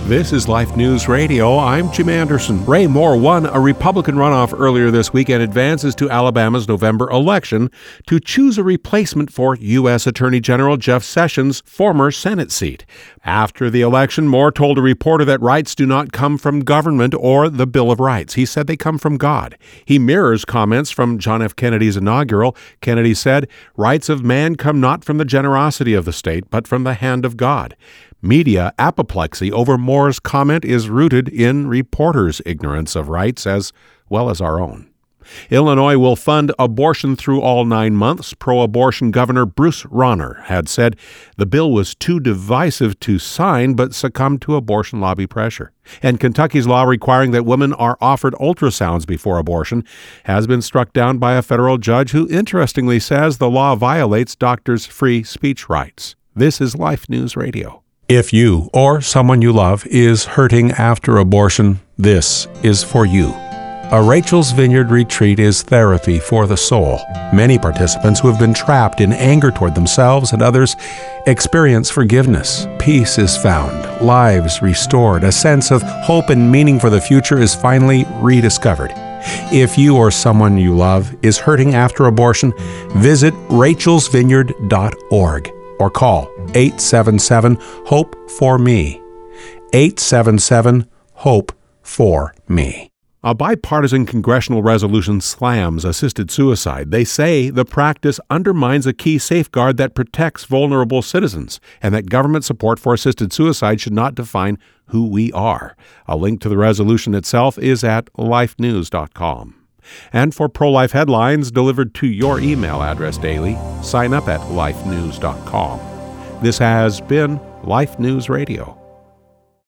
This is Life News Radio. I'm Jim Anderson. Ray Moore won a Republican runoff earlier this week and advances to Alabama's November election to choose a replacement for U.S. Attorney General Jeff Sessions' former Senate seat. After the election, Moore told a reporter that rights do not come from government or the Bill of Rights. He said they come from God. He mirrors comments from John F. Kennedy's inaugural. Kennedy said, "Rights of man come not from the generosity of the state, but from the hand of God." Media apoplexy over Moore's comment is rooted in reporters' ignorance of rights as well as our own. Illinois will fund abortion through all 9 months. Pro-abortion Governor Bruce Rauner had said the bill was too divisive to sign but succumbed to abortion lobby pressure. And Kentucky's law requiring that women are offered ultrasounds before abortion has been struck down by a federal judge who interestingly says the law violates doctors' free speech rights. This is Life News Radio. If you or someone you love is hurting after abortion, this is for you. A Rachel's Vineyard retreat is therapy for the soul. Many participants who have been trapped in anger toward themselves and others experience forgiveness. Peace is found, lives restored, a sense of hope and meaning for the future is finally rediscovered. If you or someone you love is hurting after abortion, visit rachelsvineyard.org. or call 877-HOPE-FOR-ME. 877-HOPE-FOR-ME. A bipartisan congressional resolution slams assisted suicide. They say the practice undermines a key safeguard that protects vulnerable citizens and that government support for assisted suicide should not define who we are. A link to the resolution itself is at lifenews.com. And for pro-life headlines delivered to your email address daily, sign up at lifenews.com. This has been Life News Radio.